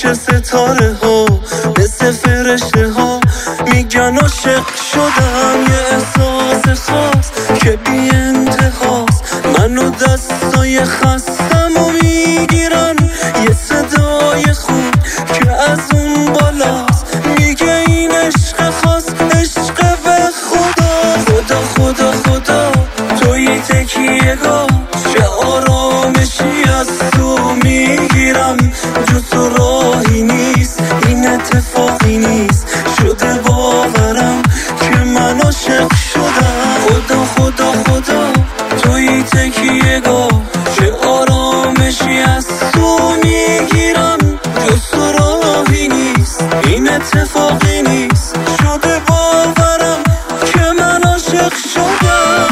پیش ستاره ها مثل فرشته ها میگن عاشق شدم، یه احساس خاص که بی انتهاست. منو دستای خستم و میگیرن، یه صدای خوب که از اون بالاست میگه این عشق خاص، عشق به خدا. خدا خدا خدا توی تکیه‌گاه، چه آرامشی از تو میگیرم. جز تو راهی نیست، این اتفاقی نیست، شده باورم که من عاشق شدم. خدا خدا خدا توی تکیه‌گاه، چه آرامشی از تو میگیرم. جز تو راهی نیست، این اتفاقی نیست، شده باورم که من عاشق شدم.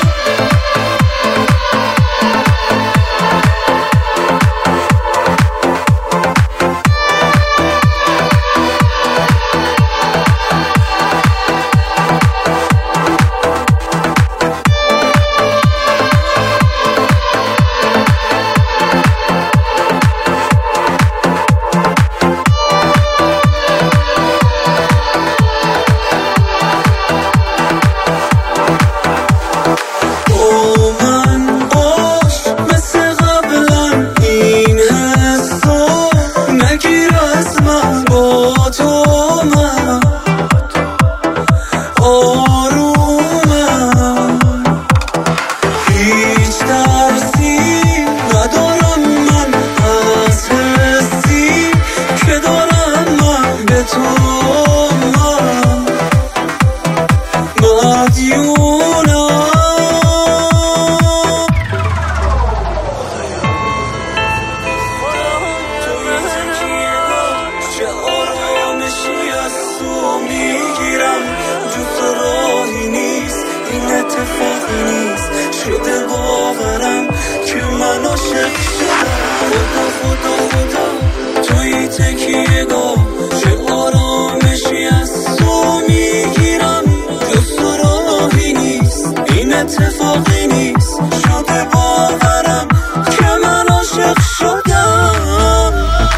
اتفاقی نیست، شده باورم که من عاشق شدم. خدا خدا خدا توی تکیه‌گاه، چه آرامشی از تو میگیرم. جز تو راهی نیست، این اتفاقی نیست، شده باورم که من عاشق شدم.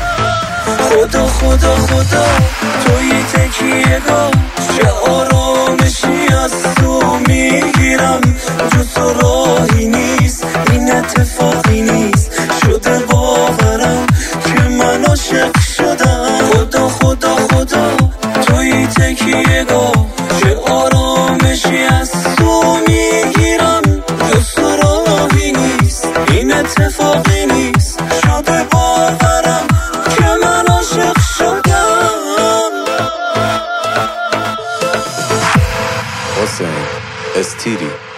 خدا خدا خدا توی تکیه‌گاه، چه آرامشی از تو میگیرم. جز تو راهی نیست، این اتفاقی نیست، شده باورم که من عاشق شدم. خدا خدا خدا توی تکیه‌گاه، چه آرامشی از تو میگیرم. جز تو راهی نیست، این اتفاقی نیست، شده باورم که من عاشق شدم. حسین استیری